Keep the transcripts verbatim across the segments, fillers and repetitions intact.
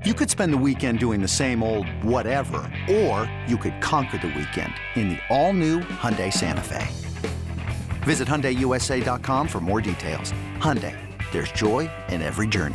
You could spend the weekend doing the same old whatever, or you could conquer the weekend in the all-new Hyundai Santa Fe. Visit Hyundai U S A dot com for more details. Hyundai, there's joy in every journey.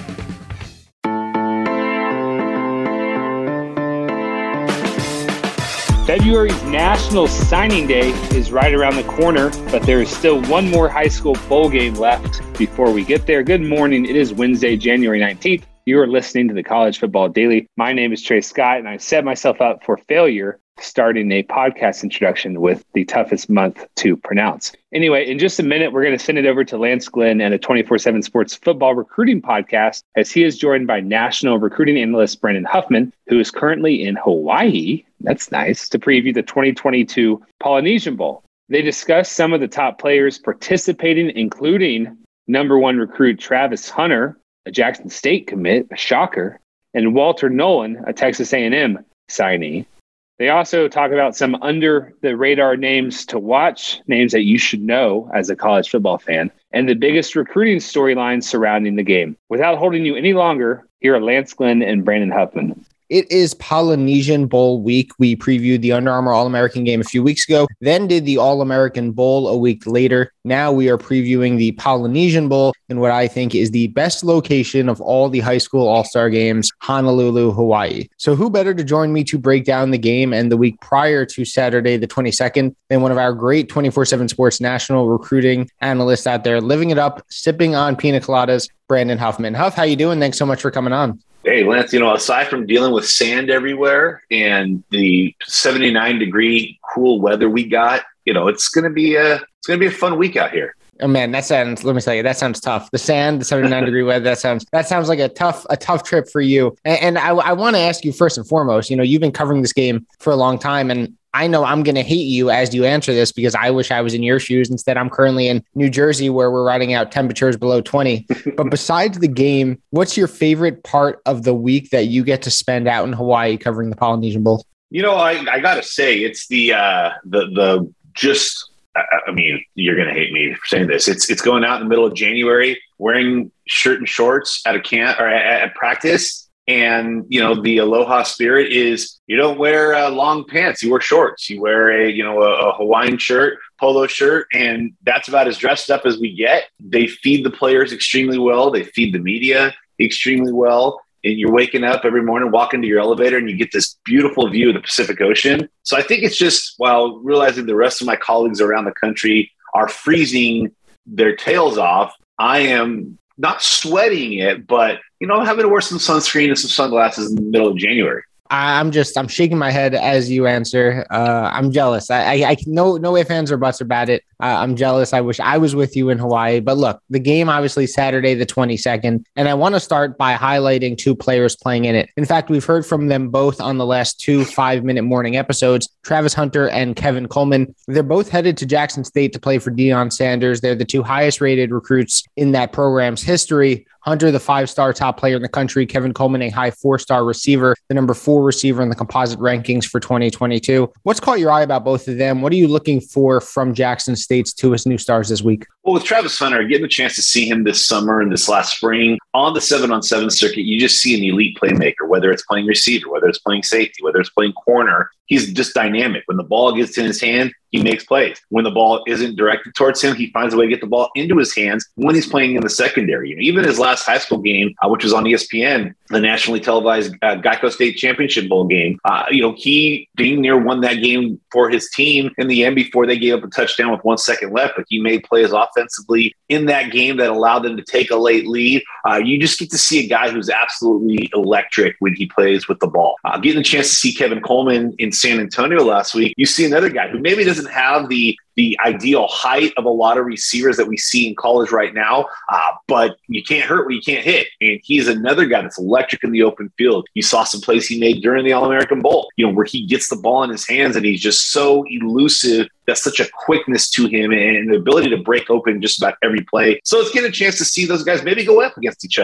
February's National Signing Day is right around the corner, but there is still one more high school bowl game left before we get there. Good morning. It is Wednesday, January nineteenth. You are listening to the College Football Daily. My name is Trey Scott, and I set myself up for failure starting a podcast introduction with the toughest month to pronounce. Anyway, in just a minute, we're going to send it over to Lance Glenn and a twenty-four seven Sports football recruiting podcast, as he is joined by national recruiting analyst Brandon Huffman, who is currently in Hawaii. That's nice, to preview the twenty twenty-two Polynesian Bowl. They discuss some of the top players participating, including number one recruit Travis Hunter, a Jackson State commit, a shocker, and Walter Nolan, a Texas A and M signee. They also talk about some under-the-radar names to watch, names that you should know as a college football fan, and the biggest recruiting storylines surrounding the game. Without holding you any longer, here are Lance Glenn and Brandon Huffman. It is Polynesian Bowl week. We previewed the Under Armour All-American game a few weeks ago, then did the All-American Bowl a week later. Now we are previewing the Polynesian Bowl in what I think is the best location of all the high school all-star games, Honolulu, Hawaii. So who better to join me to break down the game and the week prior to Saturday the twenty-second than one of our great twenty-four seven Sports national recruiting analysts out there, living it up, sipping on pina coladas, Brandon Huffman. Huff, how you doing? Thanks so much for coming on. Hey, Lance, you know, aside from dealing with sand everywhere and the seventy-nine degree cool weather we got, you know, it's going to be a, it's going to be a fun week out here. Oh man, that sounds, let me tell you, that sounds tough. The sand, the seventy-nine degree weather, that sounds, that sounds like a tough, a tough trip for you. And, and I, I want to ask you first and foremost, you know, you've been covering this game for a long time, and I know I'm going to hate you as you answer this because I wish I was in your shoes. Instead, I'm currently in New Jersey where we're riding out temperatures below twenty. But besides the game, what's your favorite part of the week that you get to spend out in Hawaii covering the Polynesian Bowl? You know, I, I got to say, it's the, uh, the, the just, I mean, you're going to hate me for saying this. It's, it's going out in the middle of January, wearing shirt and shorts at a camp or at, at practice. And, you know, the Aloha spirit is you don't wear uh, long pants. You wear shorts. You wear a, you know, a, a Hawaiian shirt, polo shirt, and that's about as dressed up as we get. They feed the players extremely well. They feed the media extremely well. And you're waking up every morning, walking to your elevator, and you get this beautiful view of the Pacific Ocean. So I think it's just, while realizing the rest of my colleagues around the country are freezing their tails off, I am not sweating it, but, you know, having to wear some sunscreen and some sunglasses in the middle of January. I'm just, I'm shaking my head as you answer. Uh, I'm jealous. I, I, I no, no ifs, ands, or buts about it. Uh, I'm jealous. I wish I was with you in Hawaii. But look, the game, obviously Saturday, the twenty-second, and I want to start by highlighting two players playing in it. In fact, we've heard from them both on the last two five-minute morning episodes, Travis Hunter and Kevin Coleman. They're both headed to Jackson State to play for Deion Sanders. They're the two highest-rated recruits in that program's history. Hunter, the five-star top player in the country. Kevin Coleman, a high four-star receiver, the number four receiver in the composite rankings for twenty twenty-two. What's caught your eye about both of them? What are you looking for from Jackson State's two as new stars this week? Well, with Travis Hunter, getting a chance to see him this summer and this last spring on the seven-on-seven circuit, you just see an elite playmaker, whether it's playing receiver, whether it's playing safety, whether it's playing corner. He's just dynamic. When the ball gets in his hand, he makes plays. When the ball isn't directed towards him, he finds a way to get the ball into his hands when he's playing in the secondary. You know, even his last high school game, uh, which was on E S P N, the nationally televised uh, Geico State Championship Bowl game, uh, you know, he dang near won that game for his team in the end before they gave up a touchdown with one second left. But he made plays offensively in that game that allowed them to take a late lead. Uh, you just get to see a guy who's absolutely electric when he plays with the ball. Uh, getting a chance to see Kevin Coleman in San Antonio last week, you see another guy who maybe doesn't have the the ideal height of a lot of receivers that we see in college right now, uh, but you can't hurt what you can't hit. And he's another guy that's electric in the open field. You saw some plays he made during the All-American Bowl, you know, where he gets the ball in his hands and he's just so elusive. That's such a quickness to him and the ability to break open just about every play. So let's get a chance to see those guys maybe go up against each other.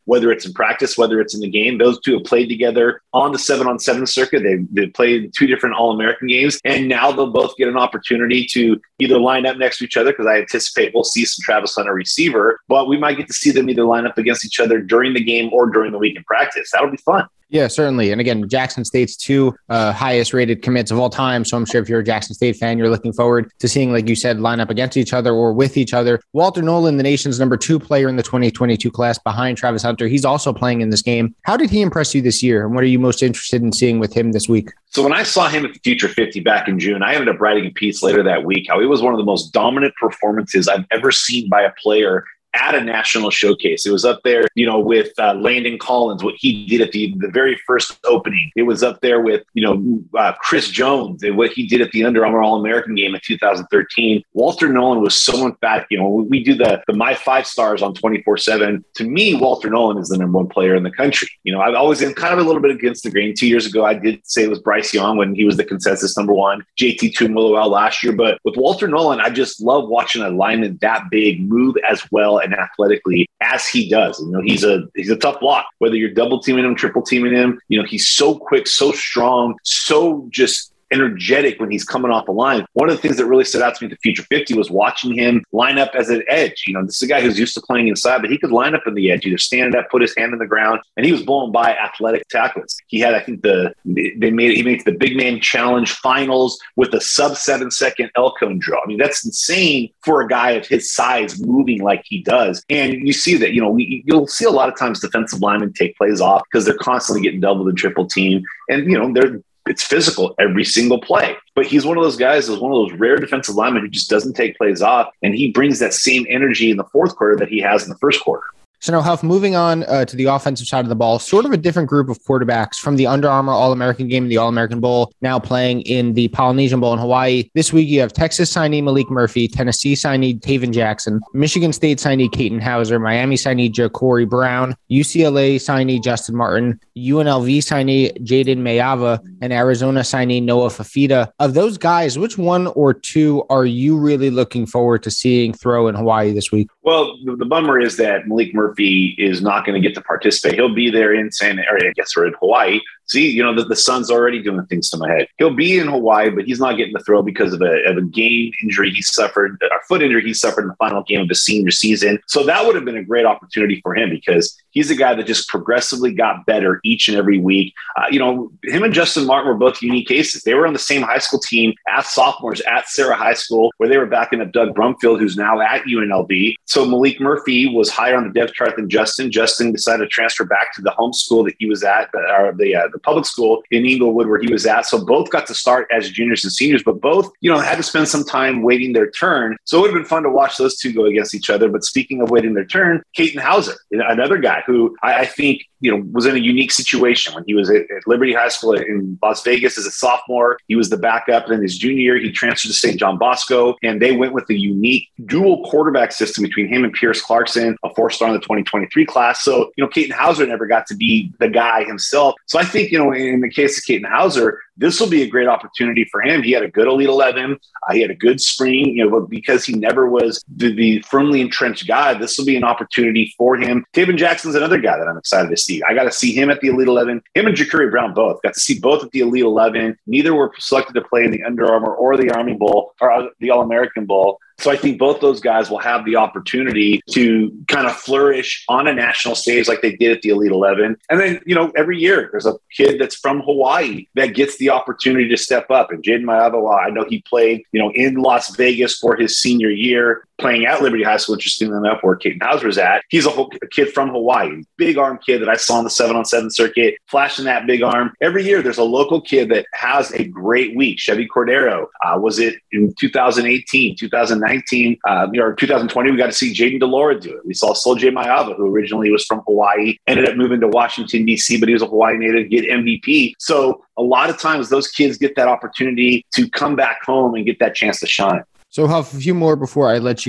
whether it's in practice, whether it's in the game. Those two have played together on the seven on seven circuit. They've, they've played two different All-American games, and now they'll both get an opportunity to either line up next to each other, because I anticipate we'll see some Travis Hunter receiver, but we might get to see them either line up against each other during the game or during the week in practice. That'll be fun. Yeah, certainly. And again, Jackson State's two uh, highest rated commits of all time. So I'm sure if you're a Jackson State fan, you're looking forward to seeing, like you said, line up against each other or with each other. Walter Nolan, the nation's number two player in the twenty twenty-two class behind Travis Hunter. He's also playing in this game. How did he impress you this year? And what are you most interested in seeing with him this week? So when I saw him at the Future fifty back in June, I ended up writing a piece later that week, how he was one of the most dominant performances I've ever seen by a player at a national showcase. It was up there, you know, with uh, Landon Collins, what he did at the, the very first opening. It was up there with, you know, uh, Chris Jones and what he did at the Under Armour All-American game in two thousand thirteen. Walter Nolan was so emphatic. You know, we do the, the My Five Stars on twenty-four seven. To me, Walter Nolan is the number one player in the country. You know, I've always been kind of a little bit against the grain. Two years ago, I did say it was Bryce Young when he was the consensus number one, J T Tuimoloau last year. But with Walter Nolan, I just love watching a lineman that big move as well and athletically as he does. You know, he's a he's a tough block, whether you're double teaming him, triple teaming him. You know, he's so quick, so strong, so just energetic when he's coming off the line. One of the things that really stood out to me at the Future fifty was watching him line up as an edge. You know, this is a guy who's used to playing inside, but he could line up in the edge, either stand up, put his hand in the ground, and he was blown by athletic tacklers. He had, I think, the they made it, he made it to the Big Man Challenge finals with a sub seven second Elcone draw. I mean, that's insane for a guy of his size moving like he does. And you see that, you know, we, you'll see a lot of times defensive linemen take plays off because they're constantly getting doubled and triple teamed, and you know they're it's physical every single play. But he's one of those guys, is one of those rare defensive linemen who just doesn't take plays off, and he brings that same energy in the fourth quarter that he has in the first quarter. So now, Huff, moving on uh, to the offensive side of the ball, sort of a different group of quarterbacks from the Under Armour All-American game and the All-American Bowl, now playing in the Polynesian Bowl in Hawaii. This week, you have Texas signee Malik Murphy, Tennessee signee Taven Jackson, Michigan State signee Katin Houser, Miami signee Ja'Cory Brown, U C L A signee Justin Martin, U N L V signee Jaden Mayava, and Arizona signee Noah Fafita. Of those guys, which one or two are you really looking forward to seeing throw in Hawaii this week? Well, the, the bummer is that Malik Murphy is not going to get to participate. He'll be there in San, or I guess we're in Hawaii. See, you know, the, the sun's already doing things to my head. He'll be in Hawaii, but he's not getting the throw because of a, of a game injury he suffered, a foot injury he suffered in the final game of his senior season. So that would have been a great opportunity for him, because he's a guy that just progressively got better each and every week. Uh, you know, him and Justin Martin were both unique cases. They were on the same high school team as sophomores at Sarah High School, where they were backing up Doug Brumfield, who's now at U N L V. So Malik Murphy was higher on the depth chart than Justin. Justin decided to transfer back to the home school that he was at, or the, uh, the public school in Inglewood where he was at. So both got to start as juniors and seniors, but both, you know, had to spend some time waiting their turn. So it would have been fun to watch those two go against each other. But speaking of waiting their turn, Katin Houser, another guy who I, I think, you know, was in a unique situation when he was at, at Liberty High School in Las Vegas as a sophomore. He was the backup. Then his junior year, he transferred to Saint John Bosco, and they went with a unique dual quarterback system between him and Pierce Clarkson, a four-star in the twenty twenty-three class. So, you know, Katin Houser never got to be the guy himself. So I think, you know, in the case of Katin Houser, this will be a great opportunity for him. He had a good Elite eleven. Uh, he had a good spring, you know, but because he never was the, the firmly entrenched guy, this will be an opportunity for him. Taven Jackson's another guy that I'm excited to see. I got to see him at the Elite eleven. Him and Ja'Cory Brown both. Got to see both at the Elite eleven. Neither were selected to play in the Under Armour or the Army Bowl or the All-American Bowl. So I think both those guys will have the opportunity to kind of flourish on a national stage like they did at the Elite eleven. And then, you know, every year there's a kid that's from Hawaii that gets the opportunity to step up. And Jaden Mayava, I know he played, you know, in Las Vegas for his senior year, playing at Liberty High School, interestingly enough, where Katin Houser was at. He's a, whole, a kid from Hawaii, big arm kid that I saw on the seven on seven circuit, flashing that big arm. Every year there's a local kid that has a great week. Chevy Cordero, uh, was it in two thousand eighteen, two thousand nineteen, uh, or two thousand twenty, we got to see Jaden Delora do it. We saw Soljay Mayava, who originally was from Hawaii, ended up moving to Washington, D C, but he was a Hawaii native, get M V P. So a lot of times those kids get that opportunity to come back home and get that chance to shine. So, Huff, a few more before I let you go.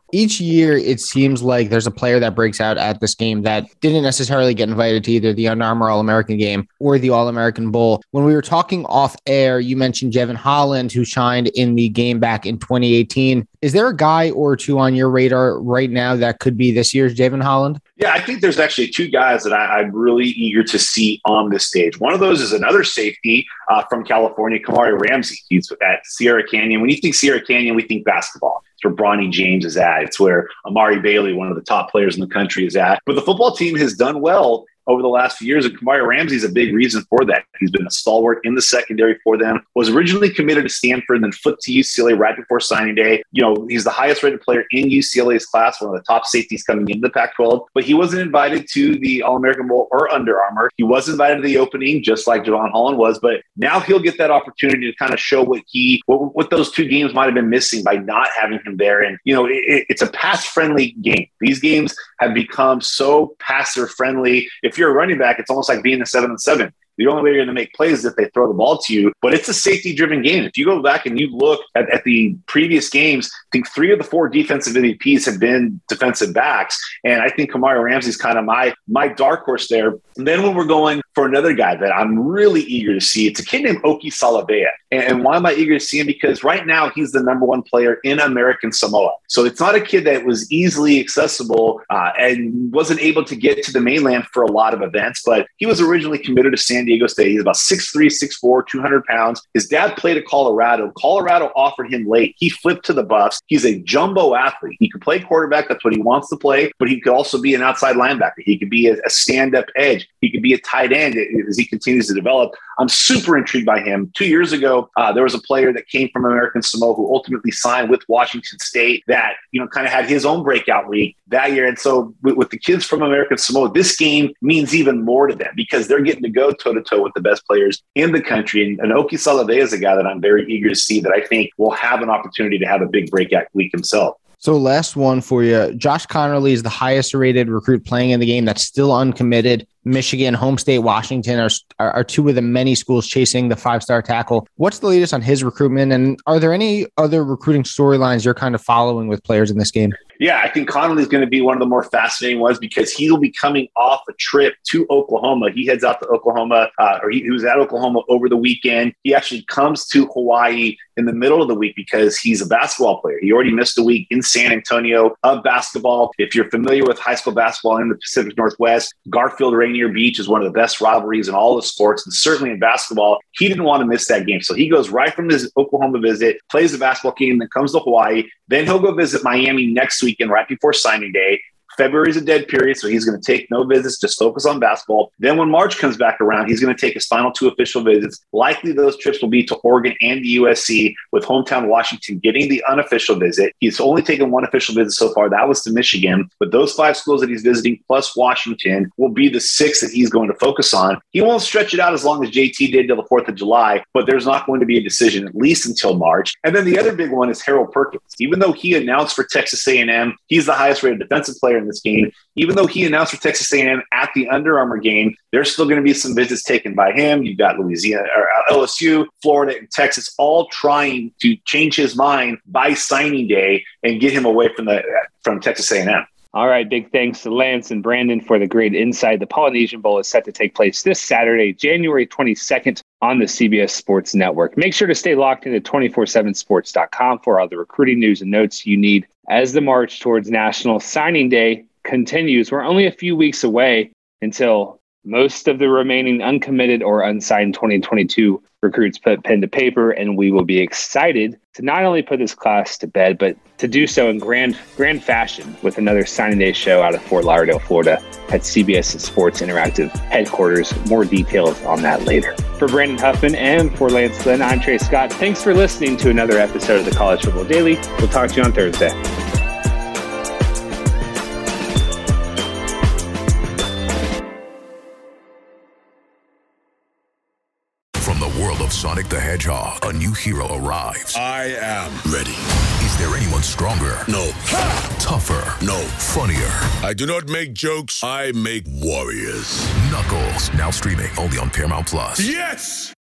Each year, it seems like there's a player that breaks out at this game that didn't necessarily get invited to either the Under Armour All-American game or the All-American Bowl. When we were talking off air, you mentioned Jevon Holland, who shined in the game back in twenty eighteen. Is there a guy or two on your radar right now that could be this year's Jevon Holland? Yeah, I think there's actually two guys that I, I'm really eager to see on this stage. One of those is another safety uh, from California, Kamari Ramsey. He's at Sierra Canyon. When you think Sierra Canyon, we think basketball. It's where Bronny James is at. It's where Amari Bailey, one of the top players in the country, is at. But the football team has done well over the last few years, and Kamari Ramsey is a big reason for that. He's been a stalwart in the secondary for them, was originally committed to Stanford, then flipped to U C L A right before signing day. You know, he's the highest rated player in U C L A's class, one of the top safeties coming into the Pac twelve, but he wasn't invited to the All-American Bowl or Under Armour. He was invited to the opening, just like Jevon Holland was, but now he'll get that opportunity to kind of show what he, what, what those two games might have been missing by not having him there. And, you know, it, it's a pass-friendly game. These games have become so passer-friendly. If you're a running back, it's almost like being a seven and seven. The only way you're going to make plays is if they throw the ball to you. But it's a safety-driven game. If you go back and you look at, at the previous games, I think three of the four defensive M V Ps have been defensive backs. And I think Kamari Ramsey's kind of my my dark horse there. And then when we're going for another guy that I'm really eager to see, it's a kid named Oki Salavea. And, and why am I eager to see him? Because right now he's the number one player in American Samoa. So it's not a kid that was easily accessible uh, and wasn't able to get to the mainland for a lot of events. But he was originally committed to San Diego State. He's about six three, six four, two hundred pounds. His dad played at Colorado. Colorado offered him late. He flipped to the Buffs. He's a jumbo athlete. He could play quarterback. That's what he wants to play. But he could also be an outside linebacker. He could be a, a stand-up edge. He could be a tight end as he continues to develop. I'm super intrigued by him. Two years ago, uh, there was a player that came from American Samoa who ultimately signed with Washington State that, you know, kind of had his own breakout week that year. And so with, with the kids from American Samoa, this game means even more to them because they're getting to go toe-to-toe with the best players in the country. And, and Oki Salavea is a guy that I'm very eager to see that I think will have an opportunity to have a big breakout week himself. So last one for you. Josh Connerly is the highest rated recruit playing in the game that's still uncommitted. Michigan, Home State, Washington are, are, are two of the many schools chasing the five-star tackle. What's the latest on his recruitment? And are there any other recruiting storylines you're kind of following with players in this game? Yeah, I think Connerly is going to be one of the more fascinating ones because he'll be coming off a trip to Oklahoma. He heads out to Oklahoma, uh, or he, he was at Oklahoma over the weekend. He actually comes to Hawaii in the middle of the week because he's a basketball player. He already missed a week in San Antonio of basketball. If you're familiar with high school basketball in the Pacific Northwest, Garfield Rainier Beach is one of the best rivalries in all the sports, and certainly in basketball. He didn't want to miss that game. So he goes right from his Oklahoma visit, plays the basketball game, then comes to Hawaii. Then he'll go visit Miami next weekend right before signing day. February is a dead period, so he's going to take no visits, just focus on basketball. Then when March comes back around, he's going to take his final two official visits. Likely those trips will be to Oregon and U S C, with hometown Washington getting the unofficial visit. He's only taken one official visit so far. That was to Michigan. But those five schools that he's visiting, plus Washington, will be the six that he's going to focus on. He won't stretch it out as long as J T did till the fourth of July, but there's not going to be a decision at least until March. And then the other big one is Harold Perkins. Even though he announced for Texas A and M, he's the highest rated defensive player in this game. Even though he announced for Texas A and M at the Under Armour game, there's still going to be some visits taken by him. You've got Louisiana, or L S U, Florida, and Texas all trying to change his mind by signing day and get him away from the from Texas A and M. All right, big thanks to Lance and Brandon for the great insight. The Polynesian Bowl is set to take place this Saturday, January twenty-second, on the C B S Sports Network. Make sure to stay locked into two four seven sports dot com for all the recruiting news and notes you need as the march towards National Signing Day continues. We're only a few weeks away until most of the remaining uncommitted or unsigned twenty twenty-two recruits put pen to paper, and we will be excited to not only put this class to bed, but to do so in grand grand fashion with another signing day show out of Fort Lauderdale, Florida at C B S Sports Interactive headquarters. More details on that later. For Brandon Huffman and for Lance Glenn, I'm Trey Scott. Thanks for listening to another episode of the College Football Daily. We'll talk to you on Thursday. Of Sonic the Hedgehog, a new hero arrives. I am ready. Is there anyone stronger? No. Ha! Tougher? No. Funnier? I do not make jokes. I make warriors. Knuckles, now streaming only on Paramount Plus. Yes!